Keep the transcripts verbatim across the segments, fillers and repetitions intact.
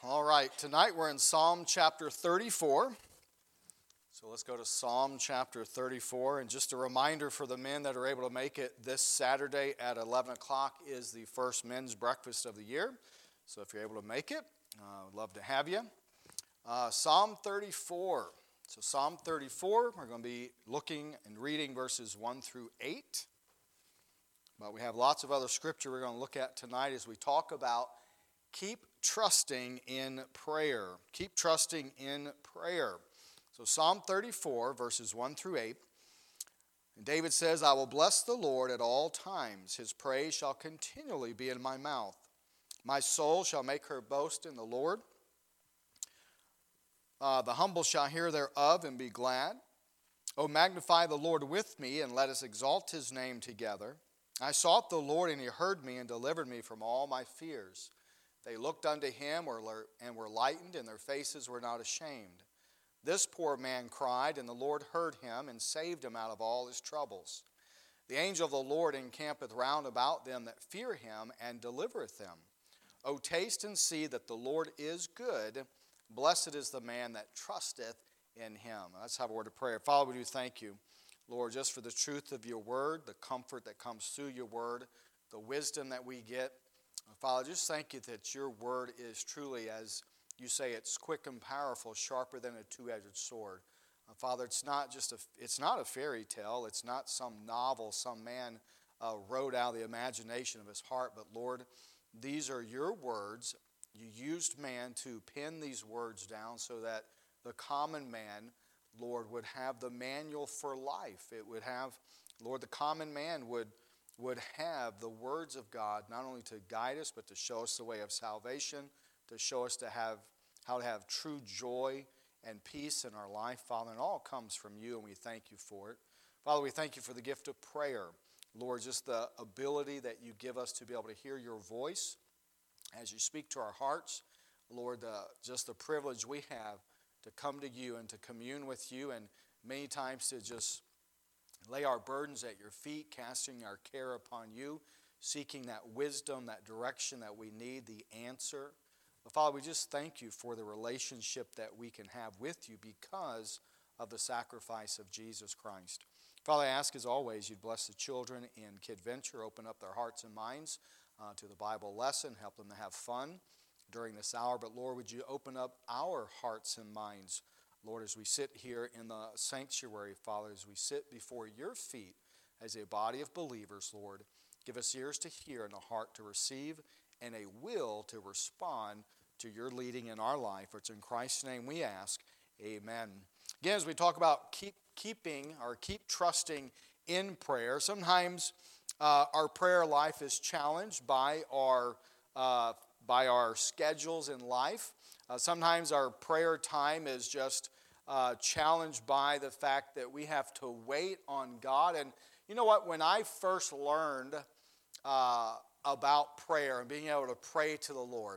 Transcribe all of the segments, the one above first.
All right, tonight we're in Psalm chapter thirty-four. So let's go to Psalm chapter thirty-four. And just a reminder for the men that are able to make it, this Saturday at eleven o'clock is the first men's breakfast of the year. So if you're able to make it, uh, I'd love to have you. Uh, Psalm thirty-four. So Psalm thirty-four, we're going to be looking and reading verses one through eight. But we have lots of other scripture we're going to look at tonight as we talk about keep trusting in prayer. Keep trusting in prayer. So Psalm thirty-four, verses one through eight. And David says, I will bless the Lord at all times. His praise shall continually be in my mouth. My soul shall make her boast in the Lord. Uh, the humble shall hear thereof and be glad. O magnify the Lord with me, and let us exalt his name together. I sought the Lord, and he heard me and delivered me from all my fears. They looked unto him and were lightened, and their faces were not ashamed. This poor man cried, and the Lord heard him and saved him out of all his troubles. The angel of the Lord encampeth round about them that fear him, and delivereth them. O taste and see that the Lord is good. Blessed is the man that trusteth in him. Let's have a word of prayer. Father, we do thank you, Lord, just for the truth of your word, the comfort that comes through your word, the wisdom that we get. Father, just thank you that your word is truly, as you say, it's quick and powerful, sharper than a two-edged sword. Uh, Father, it's not just a, it's not a fairy tale. It's not some novel some man uh, wrote out of the imagination of his heart. But Lord, these are your words. You used man to pen these words down so that the common man, Lord, would have the manual for life. It would have, Lord, the common man would would have the words of God not only to guide us, but to show us the way of salvation, to show us to have how to have true joy and peace in our life, Father. And it all comes from you, and we thank you for it. Father, we thank you for the gift of prayer. Lord, just the ability that you give us to be able to hear your voice as you speak to our hearts. Lord, uh, just the privilege we have to come to you and to commune with you, and many times to just lay our burdens at your feet, casting our care upon you, seeking that wisdom, that direction that we need, the answer. But Father, we just thank you for the relationship that we can have with you because of the sacrifice of Jesus Christ. Father, I ask as always you'd bless the children in Kid Venture, open up their hearts and minds uh, to the Bible lesson, help them to have fun during this hour. But Lord, would you open up our hearts and minds, Lord, as we sit here in the sanctuary, Father, as we sit before your feet as a body of believers, Lord, give us ears to hear and a heart to receive and a will to respond to your leading in our life. For it's in Christ's name we ask, amen. Again, as we talk about keep keeping or keep trusting in prayer, sometimes uh, our prayer life is challenged by our uh, by our schedules in life. Uh, sometimes our prayer time is just uh, challenged by the fact that we have to wait on God. And you know what? When I first learned uh, about prayer and being able to pray to the Lord,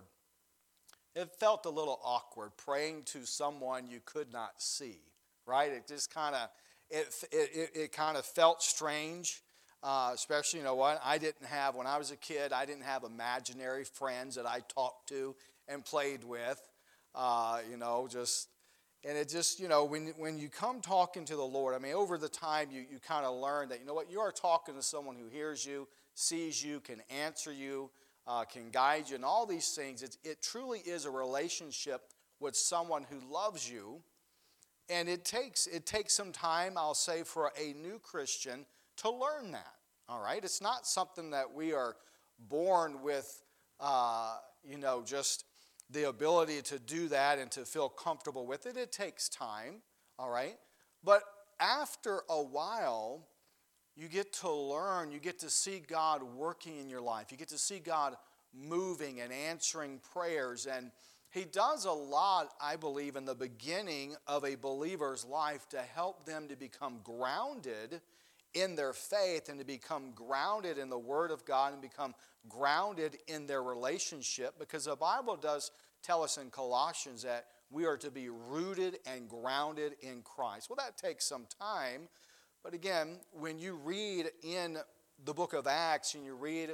it felt a little awkward praying to someone you could not see, right? It just kind of, it, it, it kind of felt strange. Uh, especially, you know what, I didn't have, when I was a kid, I didn't have imaginary friends that I talked to and played with, uh, you know, just, and it just, you know, when when you come talking to the Lord, I mean, over the time, you, you kind of learn that, you know what, you are talking to someone who hears you, sees you, can answer you, uh, can guide you, and all these things. It, it truly is a relationship with someone who loves you, and it takes it takes some time, I'll say, for a new Christian to learn that, all right? It's not something that we are born with, uh, you know, just the ability to do that and to feel comfortable with it. It takes time, all right? But after a while, you get to learn, you get to see God working in your life. You get to see God moving and answering prayers. And he does a lot, I believe, in the beginning of a believer's life to help them to become grounded in their faith and to become grounded in the Word of God and become grounded in their relationship, because the Bible does tell us in Colossians that we are to be rooted and grounded in Christ. Well, that takes some time, but again, when you read in the book of Acts and you read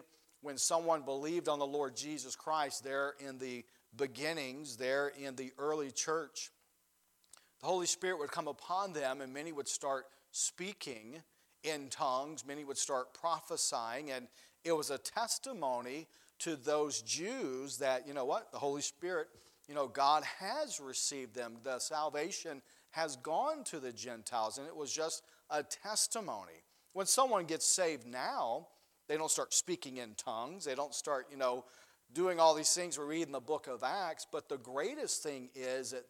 when someone believed on the Lord Jesus Christ there in the beginnings, there in the early church, the Holy Spirit would come upon them and many would start speaking in tongues. Many would start prophesying, and it was a testimony to those Jews that, you know what, the Holy Spirit, you know, God has received them. The salvation has gone to the Gentiles, and it was just a testimony. When someone gets saved now, they don't start speaking in tongues. They don't start, you know, doing all these things we read in the book of Acts. But the greatest thing is that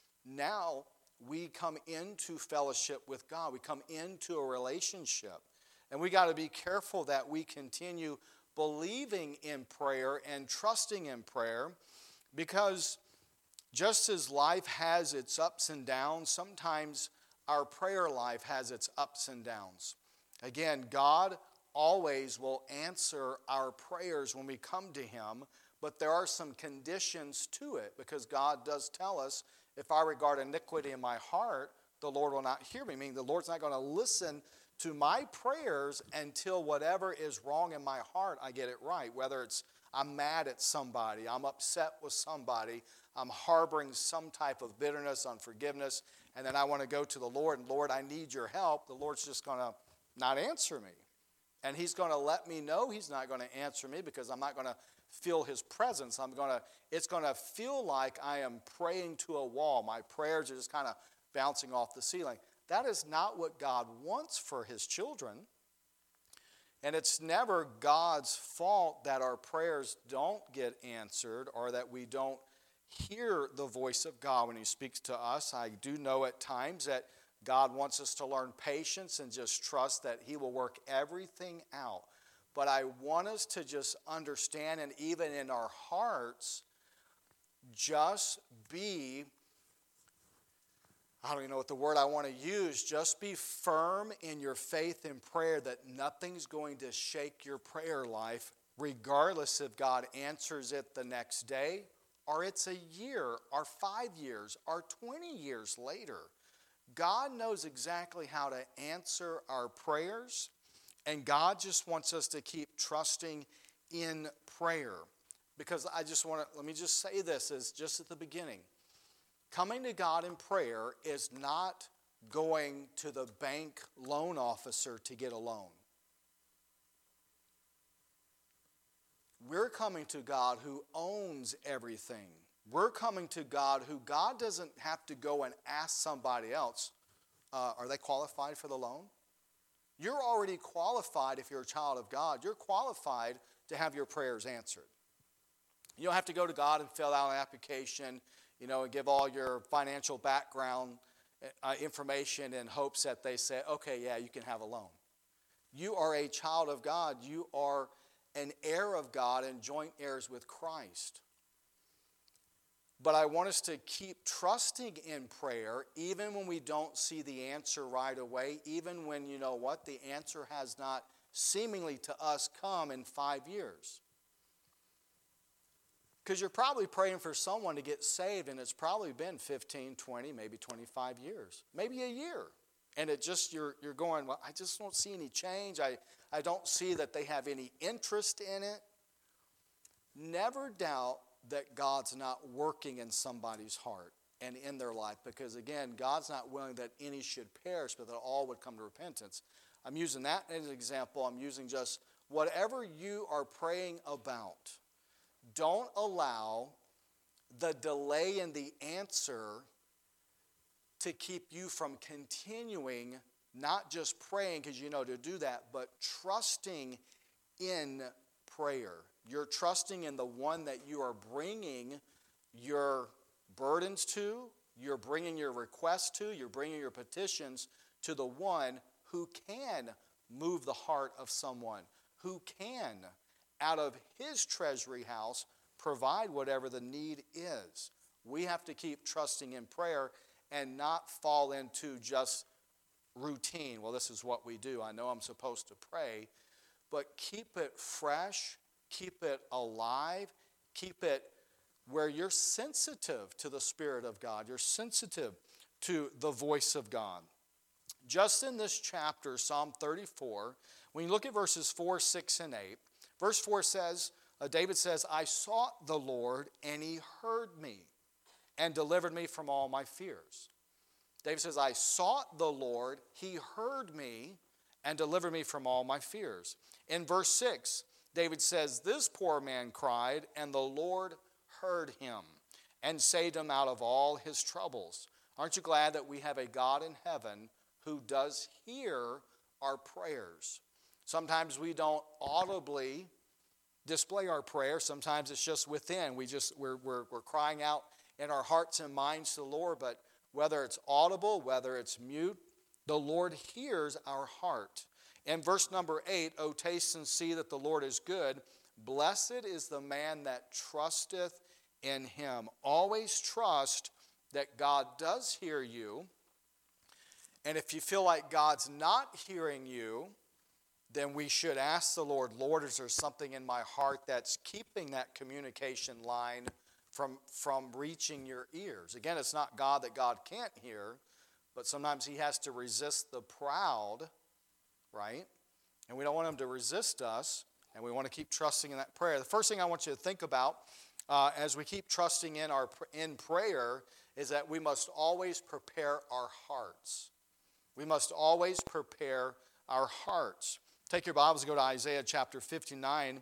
now we come into fellowship with God. We come into a relationship. And we got to be careful that we continue believing in prayer and trusting in prayer, because just as life has its ups and downs, sometimes our prayer life has its ups and downs. Again, God always will answer our prayers when we come to Him, but there are some conditions to it, because God does tell us, if I regard iniquity in my heart, the Lord will not hear me. Meaning the Lord's not going to listen to my prayers until whatever is wrong in my heart, I get it right. Whether it's I'm mad at somebody, I'm upset with somebody, I'm harboring some type of bitterness, unforgiveness, and then I want to go to the Lord, and Lord, I need your help. The Lord's just going to not answer me. And He's going to let me know He's not going to answer me, because I'm not going to feel His presence. I'm going to, it's going to feel like I am praying to a wall. My prayers are just kind of bouncing off the ceiling. That is not what God wants for His children. And it's never God's fault that our prayers don't get answered, or that we don't hear the voice of God when He speaks to us. I do know at times that God wants us to learn patience and just trust that He will work everything out. But I want us to just understand, and even in our hearts, just be, I don't even know what the word I want to use, just be firm in your faith and prayer that nothing's going to shake your prayer life, regardless if God answers it the next day, or it's a year, or five years, or twenty years later. God knows exactly how to answer our prayers, and God just wants us to keep trusting in prayer. Because I just want to, let me just say this as just at the beginning. Coming to God in prayer is not going to the bank loan officer to get a loan. We're coming to God who owns everything. We're coming to God who God doesn't have to go and ask somebody else, uh, are they qualified for the loan? You're already qualified if you're a child of God. You're qualified to have your prayers answered. You don't have to go to God and fill out an application, you know, and give all your financial background uh, information in hopes that they say, okay, yeah, you can have a loan. You are a child of God. You are an heir of God and joint heirs with Christ. But I want us to keep trusting in prayer even when we don't see the answer right away, even when, you know what, the answer has not seemingly to us come in five years. Because you're probably praying for someone to get saved, and it's probably been fifteen, twenty, maybe twenty-five years, maybe a year. And it just, you're, you're going, well, I just don't see any change. I, I don't see that they have any interest in it. Never doubt that God's not working in somebody's heart and in their life, because again, God's not willing that any should perish, but that all would come to repentance. I'm using that as an example. I'm using just whatever you are praying about. Don't allow the delay in the answer to keep you from continuing, not just praying because you know to do that, but trusting in prayer. You're trusting in the one that you are bringing your burdens to, you're bringing your requests to, you're bringing your petitions to the one who can move the heart of someone, who can, out of His treasury house, provide whatever the need is. We have to keep trusting in prayer and not fall into just routine. Well, this is what we do. I know I'm supposed to pray, but keep it fresh. Keep it alive. Keep it where you're sensitive to the Spirit of God. You're sensitive to the voice of God. Just in this chapter, Psalm thirty-four, when you look at verses four, six, and eight, Verse four says, uh, David says, I sought the Lord, and he heard me and delivered me from all my fears. David says, I sought the Lord, he heard me and delivered me from all my fears. In verse six, David says, this poor man cried, and the Lord heard him and saved him out of all his troubles. Aren't you glad that we have a God in heaven who does hear our prayers? Sometimes we don't audibly display our prayer. Sometimes it's just within. We just, we're, we're, we're crying out in our hearts and minds to the Lord. But whether it's audible, whether it's mute, the Lord hears our heart. In verse number eight, O taste and see that the Lord is good. Blessed is the man that trusteth in him. Always trust that God does hear you. And if you feel like God's not hearing you, then we should ask the Lord, Lord, is there something in my heart that's keeping that communication line from, from reaching your ears? Again, it's not God that God can't hear, but sometimes he has to resist the proud, right? And we don't want him to resist us, and we want to keep trusting in that prayer. The first thing I want you to think about uh, as we keep trusting in our in prayer is that we must always prepare our hearts. We must always prepare our hearts. Take your Bibles and go to Isaiah chapter fifty-nine.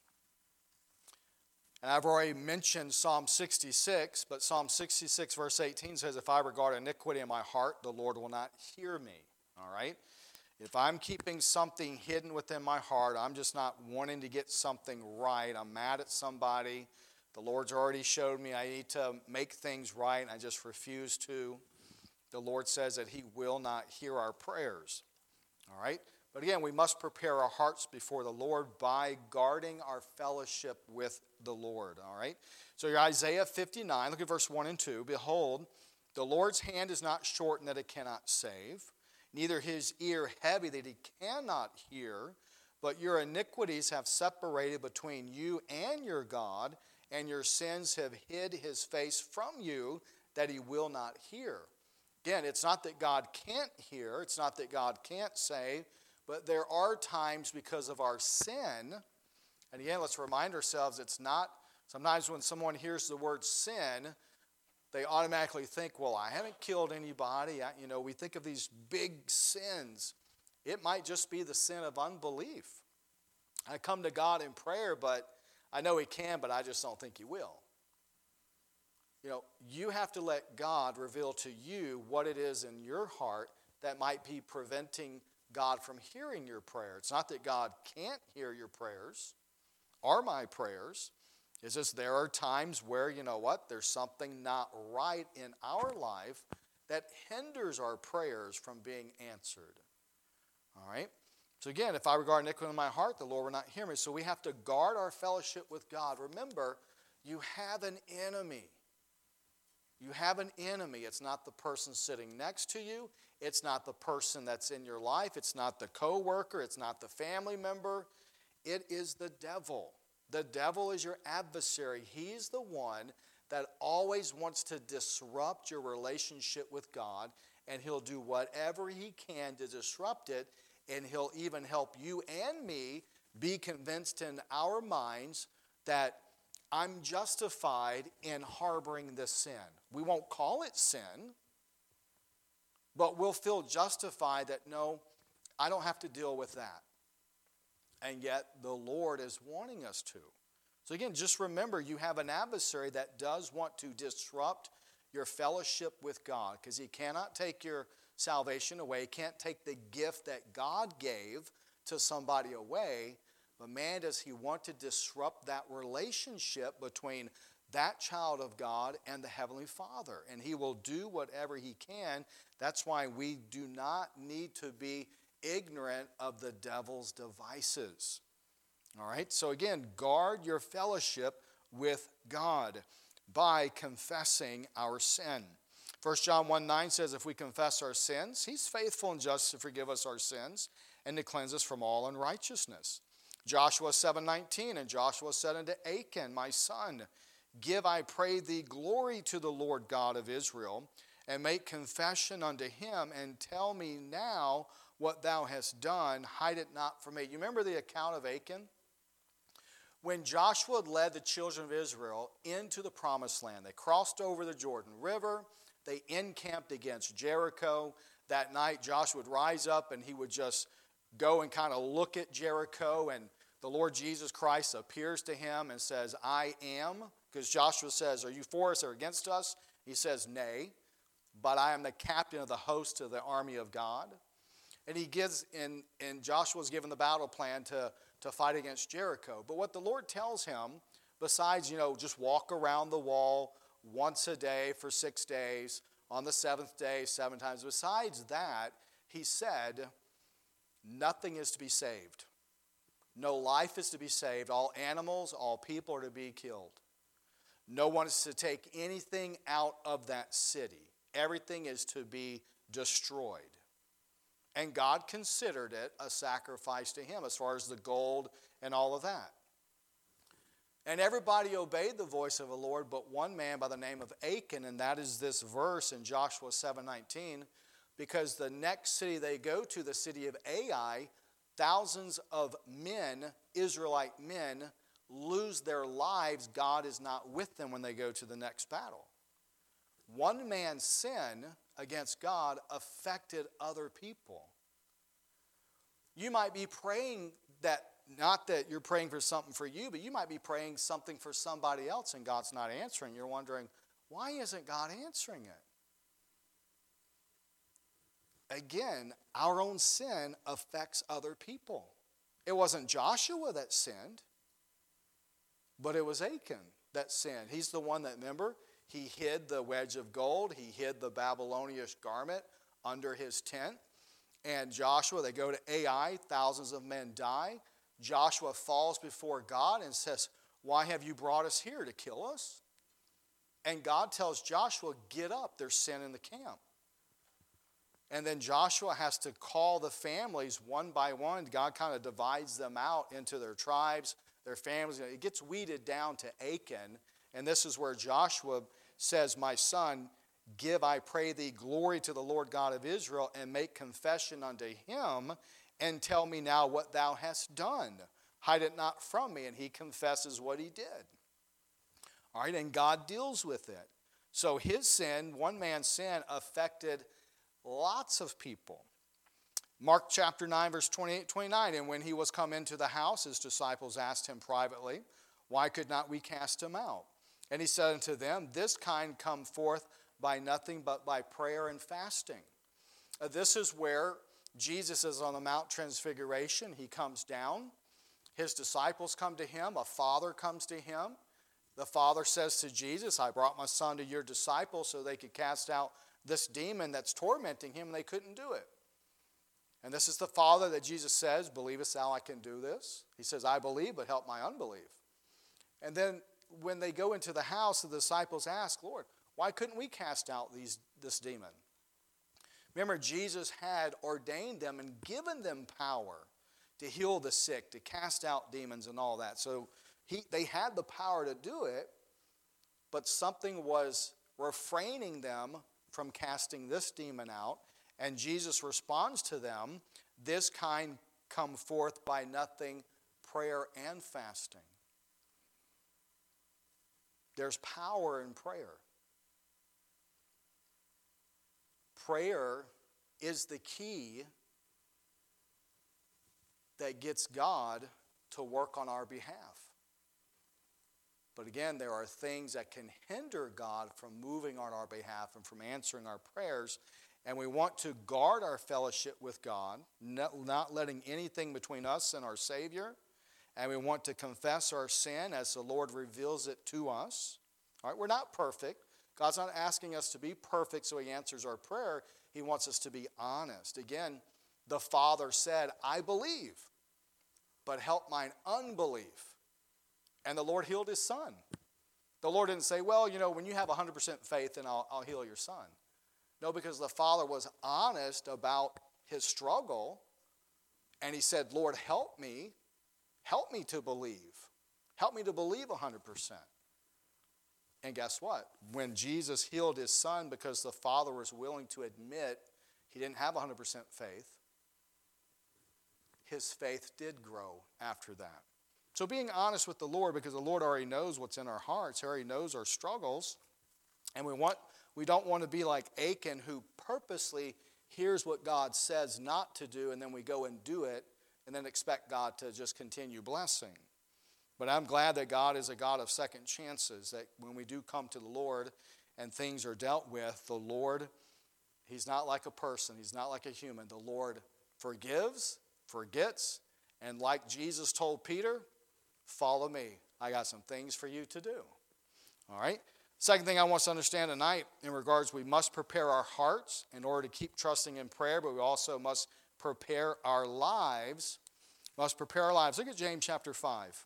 And I've already mentioned Psalm sixty-six, but Psalm sixty-six verse eighteen says, if I regard iniquity in my heart, the Lord will not hear me. All right? If I'm keeping something hidden within my heart, I'm just not wanting to get something right, I'm mad at somebody, the Lord's already showed me I need to make things right, and I just refuse to, the Lord says that he will not hear our prayers. All right? But again, we must prepare our hearts before the Lord by guarding our fellowship with the Lord. All right? So you're Isaiah fifty-nine, look at verse one and two. Behold, the Lord's hand is not shortened that it cannot save, neither his ear heavy that he cannot hear, but your iniquities have separated between you and your God, and your sins have hid his face from you that he will not hear. Again, it's not that God can't hear, it's not that God can't save, but there are times because of our sin, and again, let's remind ourselves it's not, sometimes when someone hears the word sin, they automatically think, well, I haven't killed anybody. I, you know, we think of these big sins. It might just be the sin of unbelief. I come to God in prayer, but I know he can, but I just don't think he will. You know, you have to let God reveal to you what it is in your heart that might be preventing God from hearing your prayer. It's not that God can't hear your prayers or my prayers. It's just there are times where, you know what, there's something not right in our life that hinders our prayers from being answered. All right? So again, if I regard iniquity in my heart, the Lord will not hear me. So we have to guard our fellowship with God. Remember, you have an enemy. You have an enemy. It's not the person sitting next to you. It's not the person that's in your life. It's not the coworker. It's not the family member. It is the devil. The devil is your adversary. He's the one that always wants to disrupt your relationship with God, and he'll do whatever he can to disrupt it, and he'll even help you and me be convinced in our minds that I'm justified in harboring this sin. We won't call it sin, but we'll feel justified that, no, I don't have to deal with that. And yet the Lord is wanting us to. So again, just remember, you have an adversary that does want to disrupt your fellowship with God, because he cannot take your salvation away. He can't take the gift that God gave to somebody away. But man, does he want to disrupt that relationship between that child of God and the Heavenly Father. And he will do whatever he can. That's why we do not need to be ignorant of the devil's devices. All right, so again, guard your fellowship with God by confessing our sin. First John one nine says, if we confess our sins, he's faithful and just to forgive us our sins and to cleanse us from all unrighteousness. Joshua seven nineteen, and Joshua said unto Achan, my son, give, I pray thee, glory to the Lord God of Israel, and make confession unto him, and tell me now what thou hast done, hide it not from me. You remember the account of Achan? When Joshua led the children of Israel into the promised land, they crossed over the Jordan River. They encamped against Jericho. That night, Joshua would rise up and he would just go and kind of look at Jericho. And the Lord Jesus Christ appears to him and says, I am. Because Joshua says, are you for us or against us? He says, nay, but I am the captain of the host of the army of God. And he gives, and, and Joshua's given the battle plan to, to fight against Jericho. But what the Lord tells him, besides, you know, just walk around the wall once a day for six days, on the seventh day, seven times. Besides that, he said, nothing is to be saved. No life is to be saved. All animals, all people are to be killed. No one is to take anything out of that city. Everything is to be destroyed. And God considered it a sacrifice to him as far as the gold and all of that. And everybody obeyed the voice of the Lord, but one man by the name of Achan, and that is this verse in Joshua seven nineteen, because the next city they go to, the city of Ai, thousands of men, Israelite men, lose their lives. God is not with them when they go to the next battle. One man's sin against God affected other people. You might be praying that, not that you're praying for something for you, but you might be praying something for somebody else and God's not answering. You're wondering, why isn't God answering it? Again, our own sin affects other people. It wasn't Joshua that sinned, but it was Achan that sinned. He's the one that, remember, he hid the wedge of gold. He hid the Babylonian garment under his tent. And Joshua, they go to Ai. Thousands of men die. Joshua falls before God and says, why have you brought us here, to kill us? And God tells Joshua, get up, there's sin in the camp. And then Joshua has to call the families one by one. God kind of divides them out into their tribes, their families. It gets weeded down to Achan. And this is where Joshua says, my son, give, I pray thee, glory to the Lord God of Israel, and make confession unto him, and tell me now what thou hast done. Hide it not from me. And he confesses what he did. All right, and God deals with it. So his sin, one man's sin, affected lots of people. Mark chapter nine, verse twenty-eight, twenty-nine, and when he was come into the house, his disciples asked him privately, why could not we cast him out? And he said unto them, this kind come forth by nothing but by prayer and fasting. Uh, this is where Jesus is on the Mount Transfiguration. He comes down. His disciples come to him. A father comes to him. The father says to Jesus, I brought my son to your disciples so they could cast out this demon that's tormenting him, and they couldn't do it. And this is the father that Jesus says, believest thou I can do this? He says, I believe, but help my unbelief. And then when they go into the house, the disciples ask, Lord, why couldn't we cast out these, this demon? Remember, Jesus had ordained them and given them power to heal the sick, to cast out demons and all that. So he, they had the power to do it, but something was refraining them from casting this demon out. And Jesus responds to them, this kind come forth by nothing, prayer and fasting. There's power in prayer. Prayer is the key that gets God to work on our behalf. But again, there are things that can hinder God from moving on our behalf and from answering our prayers. And we want to guard our fellowship with God, not, not letting anything between us and our Savior. And we want to confess our sin as the Lord reveals it to us. All right, we're not perfect. God's not asking us to be perfect so he answers our prayer. He wants us to be honest. Again, the Father said, I believe, but help mine unbelief. And the Lord healed his son. The Lord didn't say, well, you know, when you have one hundred percent faith, then I'll, I'll heal your son. No, because the Father was honest about his struggle. And he said, Lord, help me. Help me to believe. Help me to believe one hundred percent. And guess what? When Jesus healed his son because the Father was willing to admit he didn't have one hundred percent faith, his faith did grow after that. So being honest with the Lord, because the Lord already knows what's in our hearts, He already knows our struggles, and we want we don't want to be like Achan, who purposely hears what God says not to do, and then we go and do it, and then expect God to just continue blessing. But I'm glad that God is a God of second chances, that when we do come to the Lord and things are dealt with, the Lord, He's not like a person. He's not like a human. The Lord forgives, forgets, and like Jesus told Peter, follow me. I got some things for you to do. All right? Second thing I want us to understand tonight in regards, we must prepare our hearts in order to keep trusting in prayer, but we also must prepare our lives. Must prepare our lives. Look at James chapter five.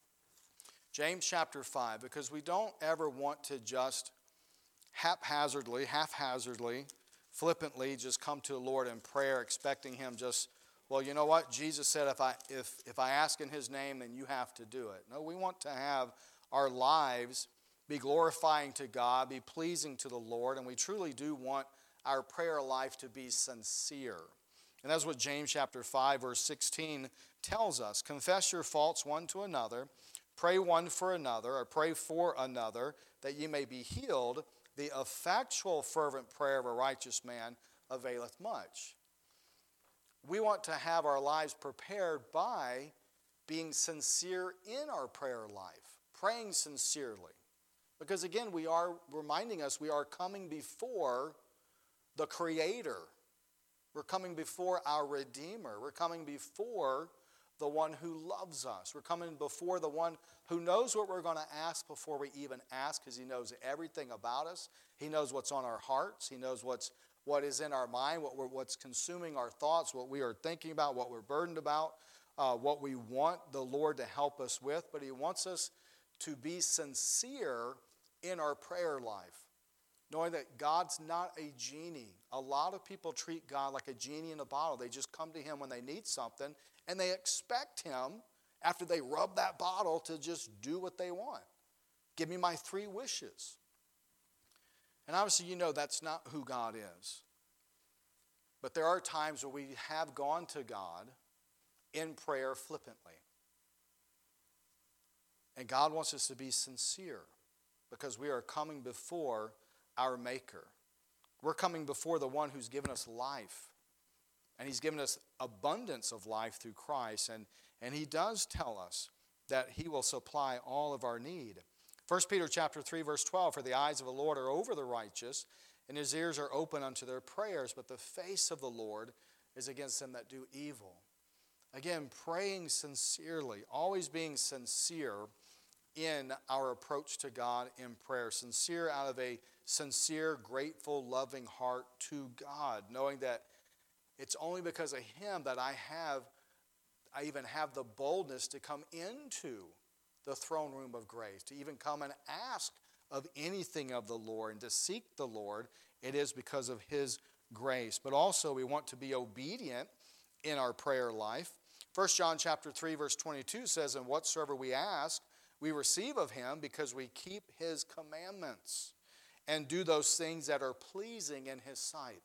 James chapter five, because we don't ever want to just haphazardly, haphazardly, flippantly just come to the Lord in prayer expecting Him just, well, you know what? Jesus said if I if if I ask in His name, then you have to do it. No, we want to have our lives be glorifying to God, be pleasing to the Lord, and we truly do want our prayer life to be sincere. And that's what James chapter five, verse sixteen tells us. Confess your faults one to another, pray one for another, or pray for another, that ye may be healed. The effectual fervent prayer of a righteous man availeth much. We want to have our lives prepared by being sincere in our prayer life, praying sincerely. Because again, we are reminding us we are coming before the Creator. We're coming before our Redeemer. We're coming before the one who loves us. We're coming before the one who knows what we're going to ask before we even ask, because He knows everything about us. He knows what's on our hearts. He knows what's what is in our mind, what we're, what's consuming our thoughts, what we are thinking about, what we're burdened about, uh, what we want the Lord to help us with. But He wants us to be sincere in our prayer life, knowing that God's not a genie. A lot of people treat God like a genie in a bottle. They just come to Him when they need something, and they expect Him, after they rub that bottle, to just do what they want. Give me my three wishes. And obviously, you know that's not who God is. But there are times where we have gone to God in prayer flippantly. And God wants us to be sincere, because we are coming before our Maker. We're coming before the one who's given us life. And He's given us abundance of life through Christ. And, and He does tell us that He will supply all of our need. First Peter chapter three, verse twelve, for the eyes of the Lord are over the righteous, and His ears are open unto their prayers, but the face of the Lord is against them that do evil. Again, praying sincerely, always being sincere in our approach to God in prayer. Sincere out of a sincere, grateful, loving heart to God, knowing that it's only because of Him that I have, I even have the boldness to come into the throne room of grace, to even come and ask of anything of the Lord and to seek the Lord. It is because of His grace. But also we want to be obedient in our prayer life. First John chapter three, verse twenty-two says, and whatsoever we ask, we receive of Him, because we keep His commandments and do those things that are pleasing in His sight.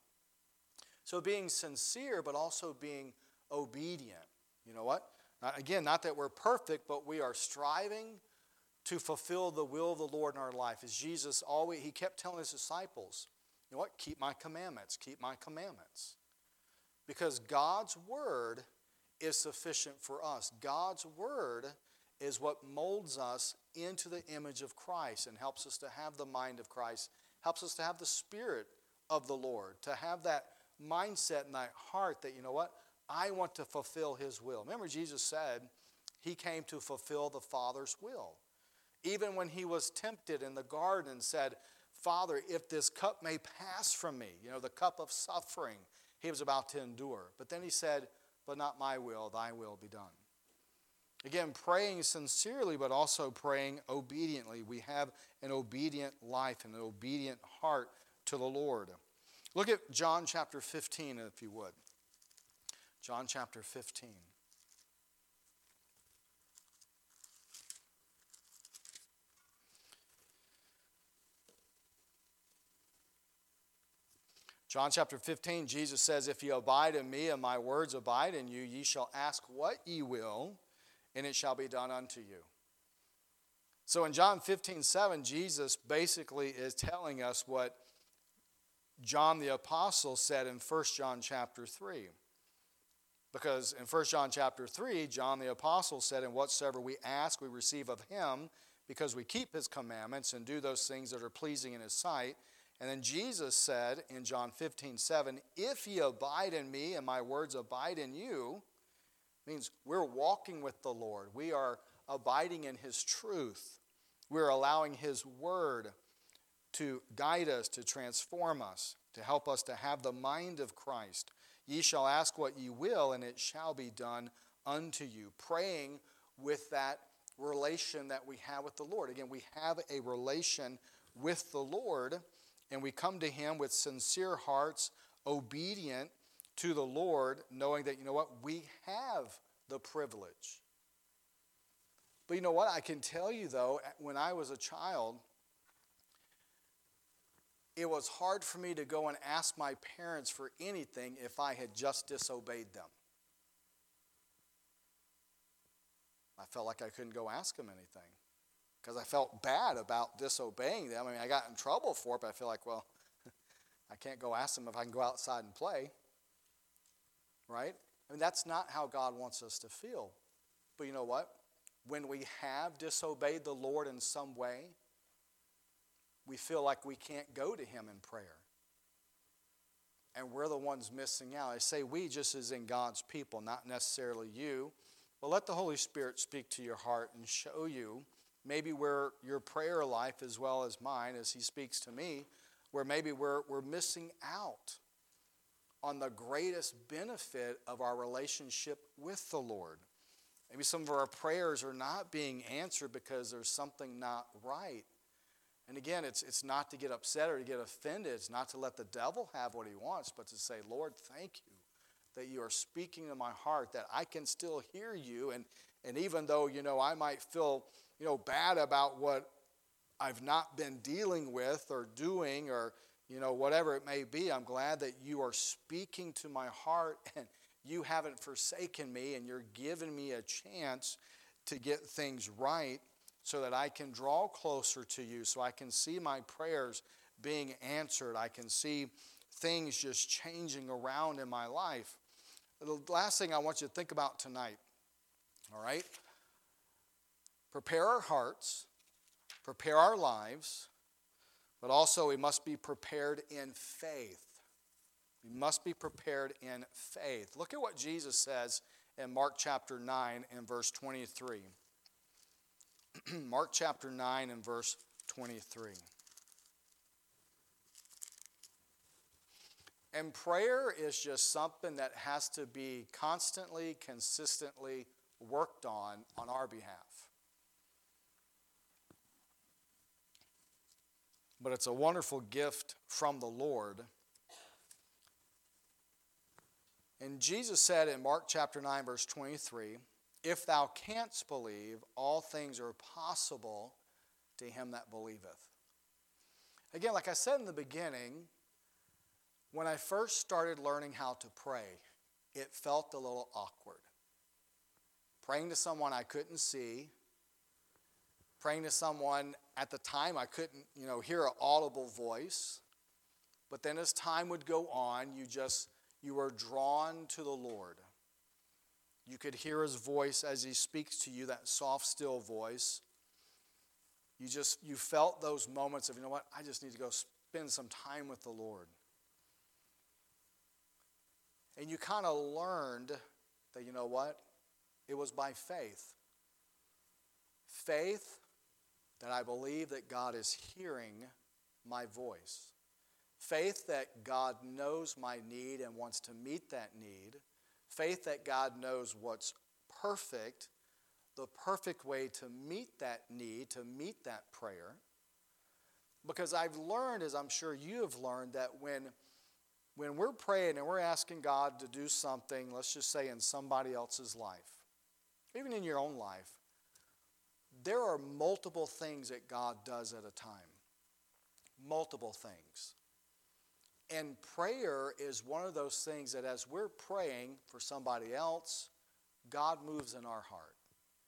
So being sincere, but also being obedient. You know what? Not, again, not that we're perfect, but we are striving to fulfill the will of the Lord in our life. As Jesus always, He kept telling His disciples, you know what? Keep my commandments. Keep my commandments. Because God's word is sufficient for us. God's word is what molds us into the image of Christ and helps us to have the mind of Christ, helps us to have the Spirit of the Lord, to have that mindset in that heart that, you know what, I want to fulfill His will. Remember, Jesus said He came to fulfill the Father's will. Even when He was tempted in the garden and said, Father, if this cup may pass from me, you know, the cup of suffering He was about to endure. But then He said, but not my will, thy will be done. Again, praying sincerely, but also praying obediently. We have an obedient life and an obedient heart to the Lord. Look at John chapter fifteen, if you would. John chapter fifteen. John chapter fifteen, Jesus says, if ye abide in me and my words abide in you, ye shall ask what ye will, and it shall be done unto you. So in John fifteen seven, Jesus basically is telling us what John the Apostle said in First John chapter three. Because in First John chapter three, John the Apostle said, "And whatsoever we ask, we receive of him, because we keep his commandments and do those things that are pleasing in his sight." And then Jesus said in John fifteen seven, "If ye abide in me and my words abide in you," means we're walking with the Lord. We are abiding in his truth. We're allowing his word to guide us, to transform us, to help us to have the mind of Christ. "Ye shall ask what ye will, and it shall be done unto you." Praying with that relation that we have with the Lord. Again, we have a relation with the Lord, and we come to him with sincere hearts, obedient to the Lord, knowing that, you know what, we have the privilege. But you know what, I can tell you though, when I was a child, it was hard for me to go and ask my parents for anything if I had just disobeyed them. I felt like I couldn't go ask them anything because I felt bad about disobeying them. I mean, I got in trouble for it, but I feel like, well, I can't go ask them if I can go outside and play, right? I mean, that's not how God wants us to feel. But you know what? When we have disobeyed the Lord in some way, we feel like we can't go to him in prayer. And we're the ones missing out. I say we just as in God's people, not necessarily you. But let the Holy Spirit speak to your heart and show you maybe where your prayer life as well as mine, as he speaks to me, where maybe we're, we're missing out on the greatest benefit of our relationship with the Lord. Maybe some of our prayers are not being answered because there's something not right. And again, it's, it's not to get upset or to get offended. It's not to let the devil have what he wants, but to say, "Lord, thank you that you are speaking to my heart, that I can still hear you. And, and even though, you know, I might feel, you know, bad about what I've not been dealing with or doing or, you know, whatever it may be, I'm glad that you are speaking to my heart and you haven't forsaken me and you're giving me a chance to get things right so that I can draw closer to you, so I can see my prayers being answered. I can see things just changing around in my life." The last thing I want you to think about tonight, all right? Prepare our hearts, prepare our lives, but also we must be prepared in faith. We must be prepared in faith. Look at what Jesus says in Mark chapter nine and verse twenty-three. Mark chapter nine and verse twenty-three. And prayer is just something that has to be constantly, consistently worked on on our behalf. But it's a wonderful gift from the Lord. And Jesus said in Mark chapter nine, verse twenty-three, "If thou canst believe, all things are possible to him that believeth." Again, like I said in the beginning, when I first started learning how to pray, it felt a little awkward. Praying to someone I couldn't see, praying to someone at the time I couldn't, you know, hear an audible voice. But then as time would go on, you just, you were drawn to the Lord. You could hear his voice as he speaks to you, that soft, still voice. You just, you felt those moments of, you know what, I just need to go spend some time with the Lord. And you kind of learned that, you know what, it was by faith. Faith that I believe that God is hearing my voice. Faith that God knows my need and wants to meet that need. Faith that God knows what's perfect, the perfect way to meet that need, to meet that prayer. Because I've learned, as I'm sure you have learned, that when, when we're praying and we're asking God to do something, let's just say in somebody else's life, even in your own life, there are multiple things that God does at a time. Multiple things. And prayer is one of those things that as we're praying for somebody else, God moves in our heart.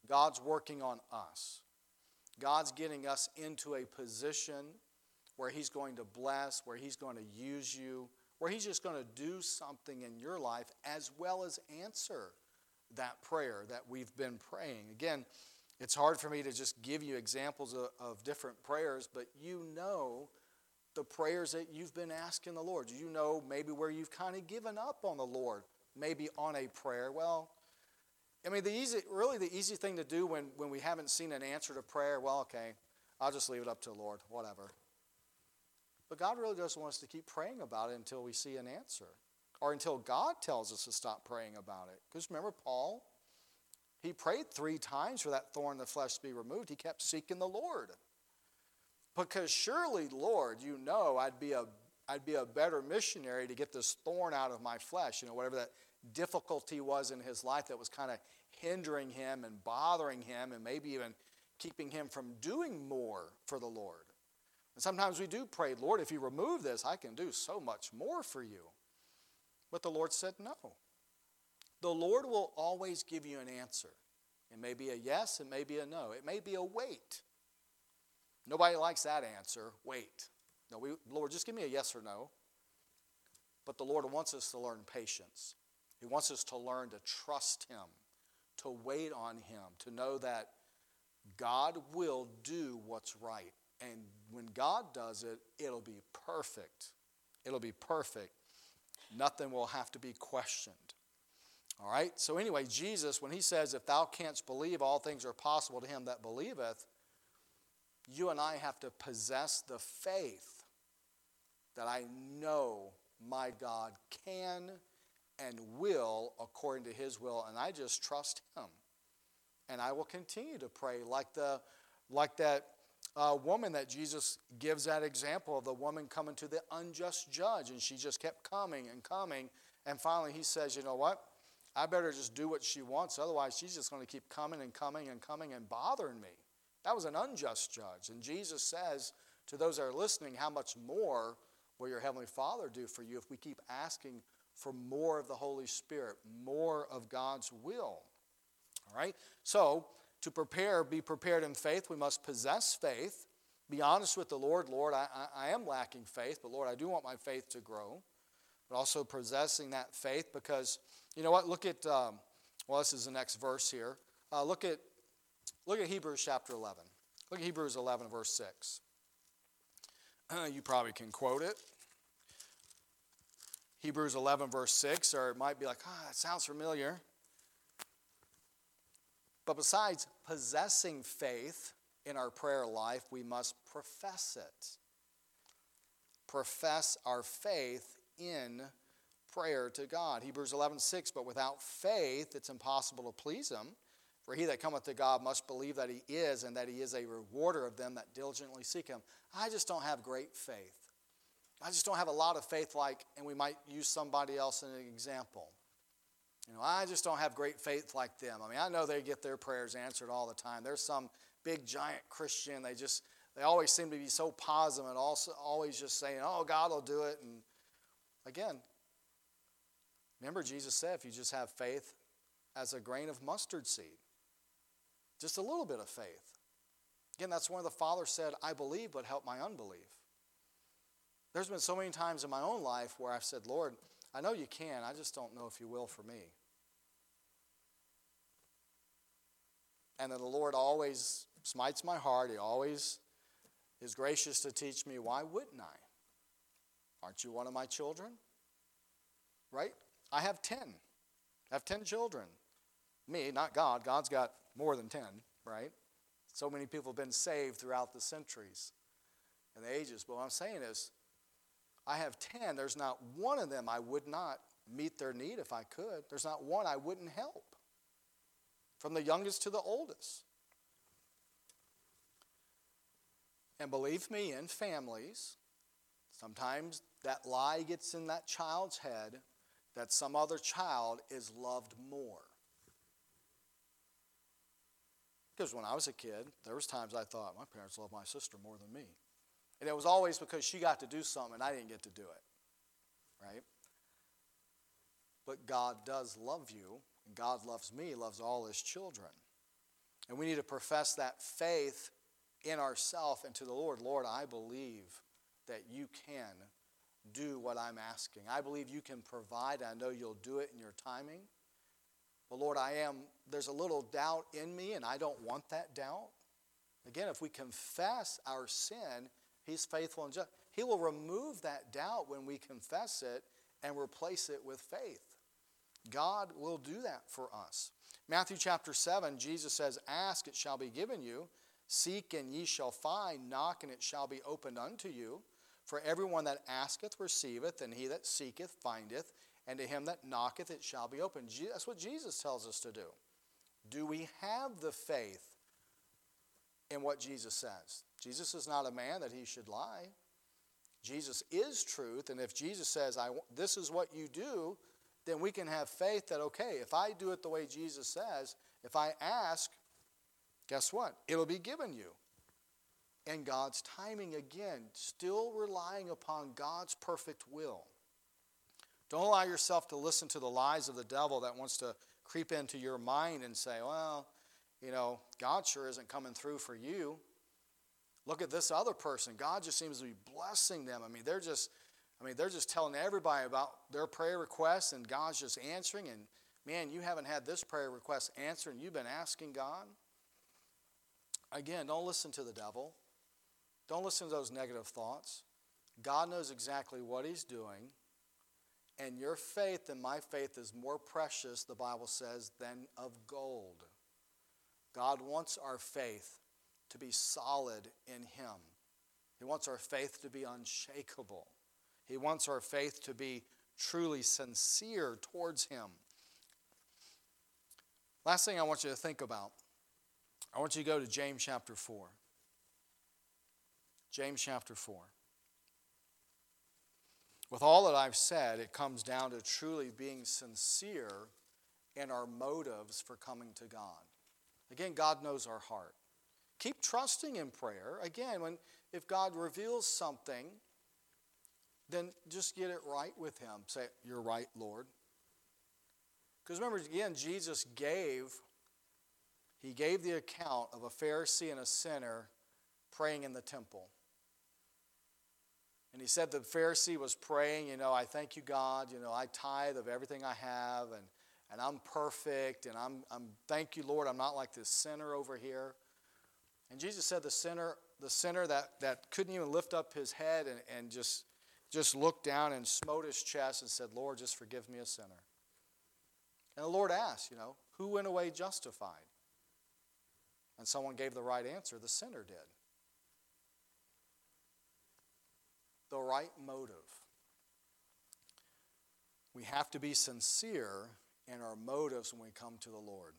God's working on us. God's getting us into a position where he's going to bless, where he's going to use you, where he's just going to do something in your life as well as answer that prayer that we've been praying. Again, it's hard for me to just give you examples of, of different prayers, but you know the prayers that you've been asking the Lord. You know maybe where you've kind of given up on the Lord, maybe on a prayer. Well, I mean, the easy, really the easy thing to do when, when we haven't seen an answer to prayer, well, okay, I'll just leave it up to the Lord, whatever. But God really doesn't want us to keep praying about it until we see an answer, or until God tells us to stop praying about it. Because remember Paul? He prayed three times for that thorn in the flesh to be removed. He kept seeking the Lord. Because surely, Lord, you know I'd be a, I'd be a better missionary to get this thorn out of my flesh. You know, whatever that difficulty was in his life that was kind of hindering him and bothering him and maybe even keeping him from doing more for the Lord. And sometimes we do pray, Lord, if you remove this, I can do so much more for you. But the Lord said no. The Lord will always give you an answer. It may be a yes, it may be a no. It may be a wait. Nobody likes that answer, wait. No, we, Lord, just give me a yes or no. But the Lord wants us to learn patience. He wants us to learn to trust him, to wait on him, to know that God will do what's right. And when God does it, it'll be perfect. It'll be perfect. Nothing will have to be questioned. All right? So anyway, Jesus, when he says, if thou canst believe, all things are possible to him that believeth, you and I have to possess the faith that I know my God can and will according to his will, and I just trust him. And I will continue to pray like the like that uh, woman that Jesus gives that example of, the woman coming to the unjust judge, and she just kept coming and coming, and finally he says, you know what? I better just do what she wants, otherwise she's just going to keep coming and coming and coming and bothering me. That was an unjust judge. And Jesus says to those that are listening, how much more will your Heavenly Father do for you if we keep asking for more of the Holy Spirit, more of God's will? All right? So, to prepare, be prepared in faith, we must possess faith. Be honest with the Lord. Lord, I, I, I am lacking faith, but Lord, I do want my faith to grow. But also possessing that faith because, you know what, look at, um, well, this is the next verse here. Uh, look at Look at Hebrews chapter eleven. Look at Hebrews eleven, verse six. Uh, you probably can quote it. Hebrews eleven, verse six, or it might be like, ah, oh, that sounds familiar. But besides possessing faith in our prayer life, we must profess it. Profess our faith in prayer to God. Hebrews eleven, six, but without faith it's impossible to please him. For he that cometh to God must believe that he is, and that he is a rewarder of them that diligently seek him. I just don't have great faith. I just don't have a lot of faith like, and we might use somebody else as an example. You know, I just don't have great faith like them. I mean, I know they get their prayers answered all the time. There's some big giant Christian. They just, they always seem to be so positive and also always just saying, oh, God will do it. And again, remember Jesus said, if you just have faith as a grain of mustard seed, just a little bit of faith. Again, that's when the Father said, I believe, but help my unbelief. There's been so many times in my own life where I've said, Lord, I know you can, I just don't know if you will for me. And then the Lord always smites my heart. He always is gracious to teach me, why wouldn't I? Aren't you one of my children? Right? I have ten. I have ten children. Me, not God. God's got more than ten, right? So many people have been saved throughout the centuries and the ages. But what I'm saying is, I have ten. There's not one of them I would not meet their need if I could. There's not one I wouldn't help. From the youngest to the oldest. And believe me, in families, sometimes that lie gets in that child's head that some other child is loved more. Because when I was a kid, there was times I thought, my parents love my sister more than me. And it was always because she got to do something and I didn't get to do it. Right? But God does love you, and God loves me, loves all his children. And we need to profess that faith in ourselves and to the Lord. Lord, I believe that you can do what I'm asking. I believe you can provide. I know you'll do it in your timing. But Lord, I am, there's a little doubt in me, and I don't want that doubt. Again, if we confess our sin, he's faithful and just. He will remove that doubt when we confess it and replace it with faith. God will do that for us. Matthew chapter seven, Jesus says, ask, it shall be given you. Seek, and ye shall find. Knock, and it shall be opened unto you. For everyone that asketh receiveth, and he that seeketh findeth, and to him that knocketh it shall be opened. That's what Jesus tells us to do. Do we have the faith in what Jesus says? Jesus is not a man that he should lie. Jesus is truth, and if Jesus says, "I this is what you do," then we can have faith that, okay, if I do it the way Jesus says, if I ask, guess what? It'll be given you. And God's timing, again, still relying upon God's perfect will. Don't allow yourself to listen to the lies of the devil that wants to creep into your mind and say, well, you know, God sure isn't coming through for you. Look at this other person. God just seems to be blessing them. I mean, they're just, I mean, they're just telling everybody about their prayer requests, and God's just answering. And man, you haven't had this prayer request answered, and you've been asking God. Again, don't listen to the devil. Don't listen to those negative thoughts. God knows exactly what he's doing. And your faith and my faith is more precious, the Bible says, than of gold. God wants our faith to be solid in him. He wants our faith to be unshakable. He wants our faith to be truly sincere towards him. Last thing I want you to think about. I want you to go to James chapter four. James chapter four. With all that I've said, it comes down to truly being sincere in our motives for coming to God. Again, God knows our heart. Keep trusting in prayer. Again, when if God reveals something, then just get it right with him. Say, you're right, Lord. Because remember, again, Jesus gave, he gave the account of a Pharisee and a sinner praying in the temple. And he said the Pharisee was praying, you know, I thank you, God, you know, I tithe of everything I have, and, and I'm perfect, and I'm, I'm thank you, Lord, I'm not like this sinner over here. And Jesus said the sinner, the sinner that, that couldn't even lift up his head and, and just, just looked down and smote his chest and said, Lord, just forgive me, a sinner. And the Lord asked, you know, who went away justified? And someone gave the right answer. The sinner did. The right motive. We have to be sincere in our motives when we come to the Lord.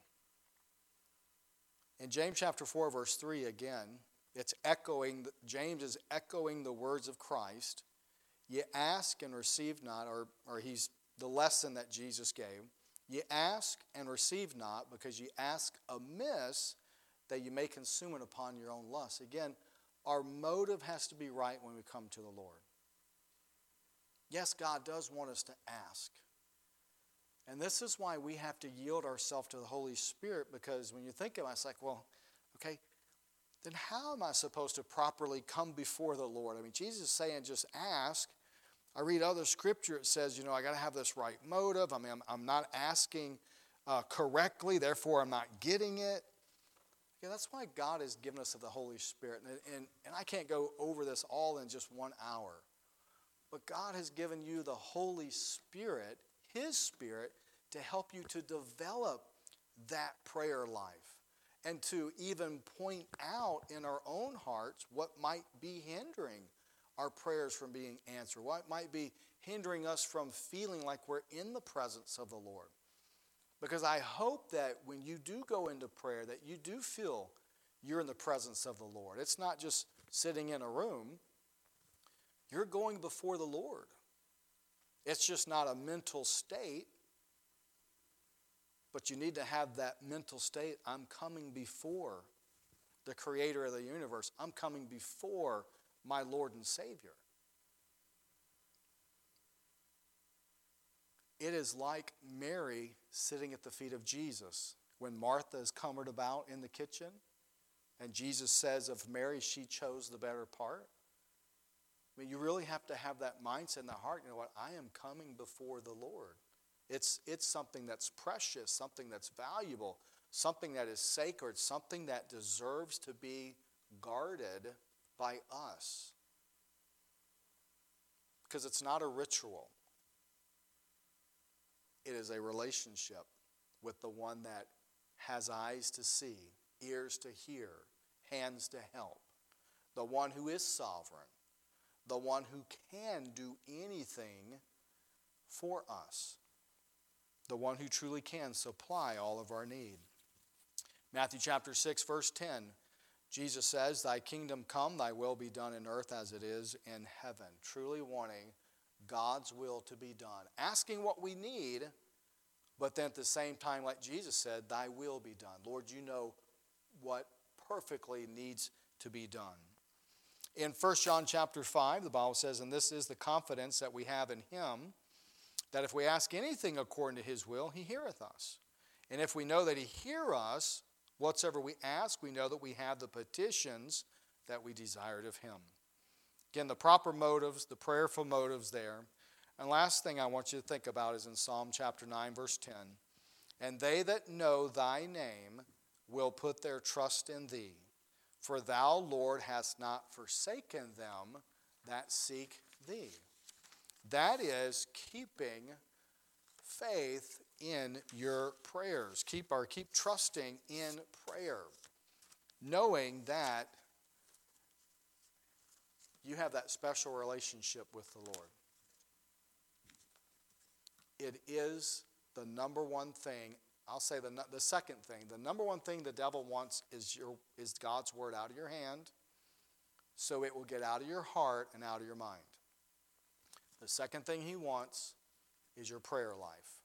In James chapter four, verse three, again, it's echoing, James is echoing the words of Christ. Ye ask and receive not, or, or he's the lesson that Jesus gave. Ye ask and receive not, because ye ask amiss, that you may consume it upon your own lust. Again, our motive has to be right when we come to the Lord. Yes, God does want us to ask. And this is why we have to yield ourselves to the Holy Spirit, because when you think about it, it's like, well, okay, then how am I supposed to properly come before the Lord? I mean, Jesus is saying just ask. I read other scripture, it says, you know, I got to have this right motive. I mean, I'm, I'm not asking uh, correctly, therefore I'm not getting it. Yeah, that's why God has given us of the Holy Spirit. And, and, and I can't go over this all in just one hour. But God has given you the Holy Spirit, His Spirit, to help you to develop that prayer life and to even point out in our own hearts what might be hindering our prayers from being answered, what might be hindering us from feeling like we're in the presence of the Lord. Because I hope that when you do go into prayer, that you do feel you're in the presence of the Lord. It's not just sitting in a room. You're going before the Lord. It's just not a mental state. But you need to have that mental state. I'm coming before the Creator of the universe. I'm coming before my Lord and Savior. It is like Mary sitting at the feet of Jesus, when Martha is covered about in the kitchen, and Jesus says of Mary, she chose the better part. I mean, you really have to have that mindset in the heart. You know what? I am coming before the Lord. It's, it's something that's precious, something that's valuable, something that is sacred, something that deserves to be guarded by us. Because it's not a ritual. It is a relationship with the one that has eyes to see, ears to hear, hands to help. The one who is sovereign. The one who can do anything for us. The one who truly can supply all of our need. Matthew chapter six, verse ten. Jesus says, "Thy kingdom come, thy will be done in earth as it is in heaven." Truly wanting God's will to be done. Asking what we need, but then at the same time, like Jesus said, thy will be done. Lord, you know what perfectly needs to be done. In First John chapter five, the Bible says, "And this is the confidence that we have in him, that if we ask anything according to his will, he heareth us. And if we know that he hear us, whatsoever we ask, we know that we have the petitions that we desired of him." Again, the proper motives, the prayerful motives there. And last thing I want you to think about is in Psalm chapter nine, verse ten. "And they that know thy name will put their trust in thee. For thou, Lord, hast not forsaken them that seek thee." That is keeping faith in your prayers. Keep or keep trusting in prayer. Knowing that you have that special relationship with the Lord. It is the number one thing. I'll say the, the second thing. The number one thing the devil wants is, your, is God's word out of your hand, so it will get out of your heart and out of your mind. The second thing he wants is your prayer life.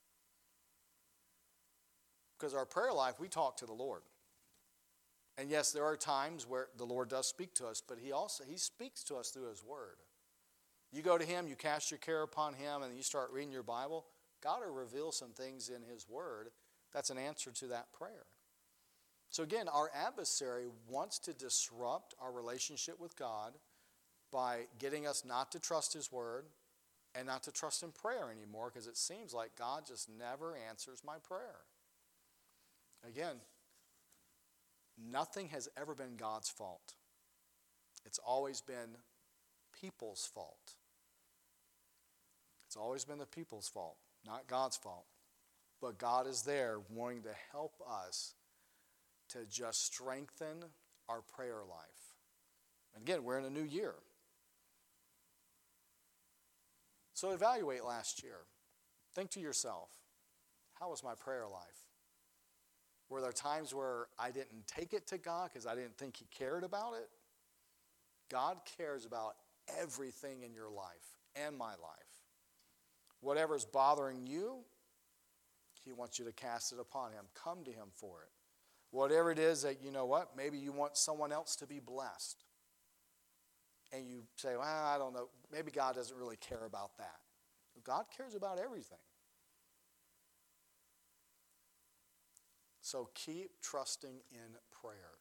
Because our prayer life, we talk to the Lord. And yes, there are times where the Lord does speak to us, but he also he speaks to us through his word. You go to him, you cast your care upon him, and you start reading your Bible, God will reveal some things in his word that's an answer to that prayer. So again, our adversary wants to disrupt our relationship with God by getting us not to trust his word and not to trust in prayer anymore, because it seems like God just never answers my prayer. Again, nothing has ever been God's fault. It's always been people's fault. It's always been the people's fault, not God's fault. But God is there wanting to help us to just strengthen our prayer life. And again, we're in a new year. So evaluate last year. Think to yourself, how was my prayer life? Were there times where I didn't take it to God because I didn't think he cared about it? God cares about everything in your life and my life. Whatever's bothering you, he wants you to cast it upon him. Come to him for it. Whatever it is that, you know what, maybe you want someone else to be blessed. And you say, well, I don't know, maybe God doesn't really care about that. God cares about everything. So keep trusting in prayer.